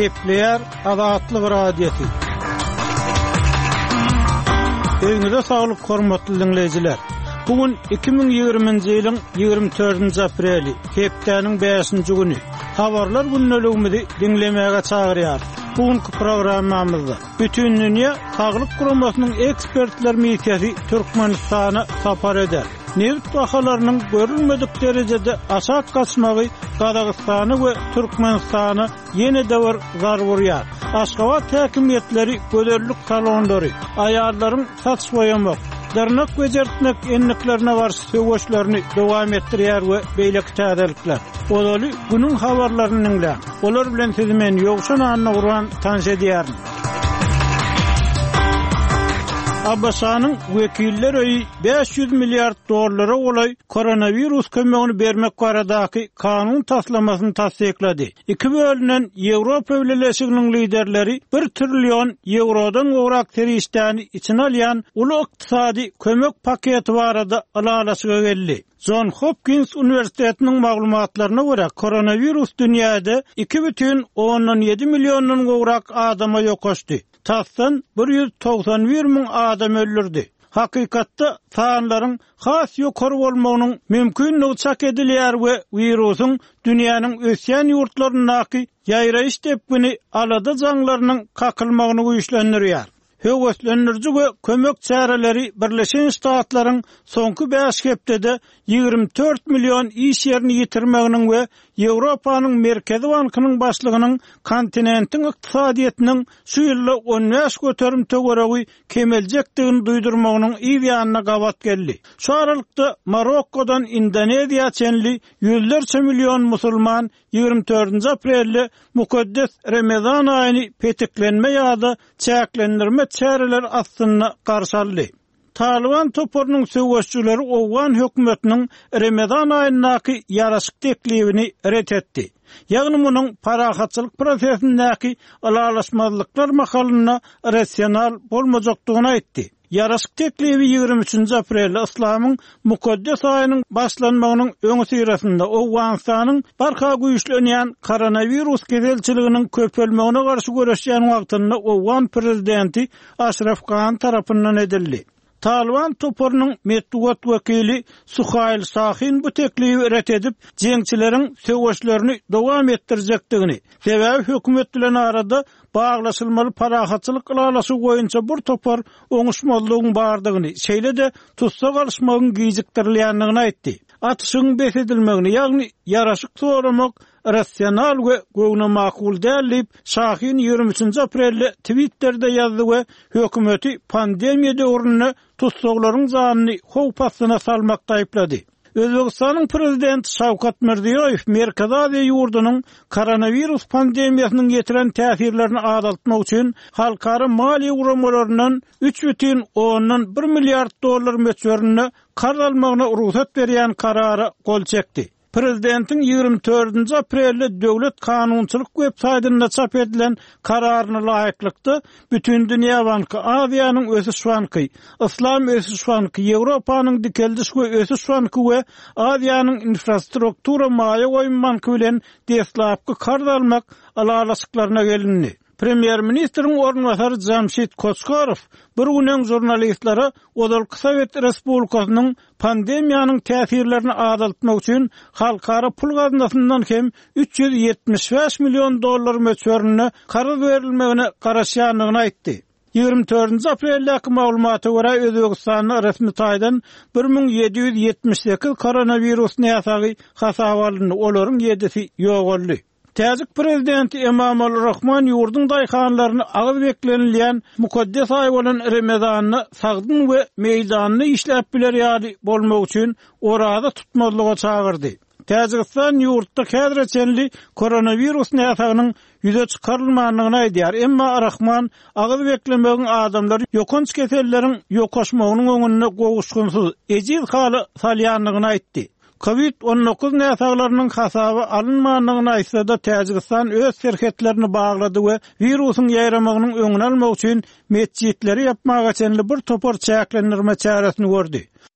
Kepler Azatlyk radiosi. Öňüňizde saglyk hormatly dinleyijiler. Bugün 2020-nji ýylyň 24-nji apreli, Hepdeniň 5-nji güni. Habarlar günnäligimizi dinlemäge çagyrýar. Bugünkü programmamyzda bütün dünýä saglyk guramasynyň ekspertler missiyasi Türkmenistana sapar eder. Nevt vahalarynyň görülmedik derejede aşak gaçmagy Gazagystany we Türkmenistany ýene-de bir zar burýar. Aşgabat häkimetleri göderlik salonlary, aýallaryň saç boyamak, dırnak bejertmek enliklerine garşy söwüşlerini dowam etdirýär we beýleki täzelikler. Olaly günüň habarlaryny dinle. Olar bilen sizi men ýogşan anna guran tanış edýärim. Abbasanyň wekiller öýi 500 milliard dollara olay koronavirus kömegini bermek baradaky kanun taslamasyny tasdiklady. Iki bölünen Ýewropa Birleşiginiň liderleri 1 trillion eurodan gowrak terişdäni içine alýan uly ykdysady kömek paketi barada alalaşyga geldi. Johns Hopkins Üniversitetiniň maglumatlaryna görä koronavirus dünýäde 2,7 millionyň gowrak adama ýokaşdy. Tasdan 191 min adam öldürdi. Hakykatda sanlaryň has ýokary bolmagynyň mümkinligi çak edilýär we wirusyň dünýäniň ösýän ýurtlarynaky ýaýraýyş tepkini alada jaňlarynyň kakylmagyny güýçlendirýär. Höweslendirji we kömek çäreleri Birleşen Ştatlaryň soňky 5 hepdede 24 milyon iş ýerini ýitirmeginiň we Ýewropanyň Merkezi Bankynyň başlygynyň kontinentiň ykdysadyetiniň şu ýylla 15 göterim töweregi kemeljekdigini duýdurmagynyň ýa-da gabat geldi. Şu aralykda Marokkodan Indoneziýa çenli ýüzlerçe milyon musulman 24 aprelde mukaddes Ramazan aýyny petiklenme ýa-da çäklendirme çäreler astyna garşy aldy. Taliban toporunyň söwüşçüleri Owgan hökümetiniň Ramazan aýyndaky ýaraşyk teklibini ret etdi. Ýagny munyň parahatçylyk prosesindäki alalaşmazlyklar mahalyna rasional bolmajakdygyny aýtdy. Ýaraşyk teklibi 23 aprel Islamyň mukaddes aýynyň başlanmagynyň öňü syrasynda Owganistanyň barka güýçlenýän koronavirus gezelçiliginiň köpelmegine garşy görüşýän wagtynda Owgan prezidenti Ashraf Ghani tarapyndan edildi. Taliban toporunyň medeniýet wekili Suhail Sahin bu teklibi ret edip jeňçileriň söwüşlerini dowam etdirjekdigini, sebäbi hökümet bilen arada baglaşylmaly parahatçylyk alalasy goýunça bir topar oňuşmalygyň bardygyny, şeýle-de tutsak alışmagyň gijikdirilýändigini aýtdy. Atyşyň besedilmegini, ýagny ýaraşyk soramak rasional we göwne makul däl diýip Sahin 23 aprelde Twitter'de ýazdy we hökümeti pandemiýa döwründe tutsaklaryň zanyny howp astyna salmakda aýplady. Özbegistanyň prezidenti Şawkat Mirziýoýew Merkezi Aziýa ýurdunyň koronavirus pandemiýasynyň getiren täsirlerini azaltmak üçin halkara maliýe guramalarynyň 3,1 milliard dollar meçberini karz almagyna ruhsat berýän karara gol çekdi. Prezidentiň 24 aprelde Döwlet Kanunçylyk websaýtynda çap edilen kararyna laýyklykda bütün dünýä banky, Aziýanyň ösüş banky, Islam ösüş banky, Ýewropanyň dikeldiş we ösüş banky we Aziýanyň infrastruktura maýa goýum banky bilen deslapky karz almak alalaşyklaryna gelindi. Premier Ministriň ornwasary Jamşid Koçkarow bir günden jurnalistlara Odalky Sowet Respublikasynyň pandemiýanyň täsirlerini azaltmak üçin halkara pul gaznasyndan hem 375 milyon dollar meçberini karz berilmegine garaşýanlygyny aýtdy. 24 aprelläki maglumata görä Özbegistanyň resmi taýdan 1778 koronavirus näsagy hasap alındy. Olaryň 7-si ýok boldy. Täzik prezidenti Emomali Rahman ýurduň daýhanlaryny agyz beklenilýän mukaddes aý bolan Ramazanyny sagdyn we meýdanyny işläp bilerýär bolmak üçin orada tutmalyga çagyrdy. Täzikistan ýurtda kädreçenli koronavirus näsagynyň ýüze çykarylmagyny aýdýar. Emma Rahman agyz beklemegiň adamlary ýokanç keselleriň ýokaşmagynyň öňüne gowuşgunsyz ejiz haly salýanlygyny aýtdy. Covid-19 näsaglarynyň hasaby alınmagyny aýtsa-da Täjikistan öz serhetlerini baglady we wirusyň ýaýramagynyň öňüni almak üçin mesjidleri ýapmaga çenli bir topar çäklendirme çäresini gördi.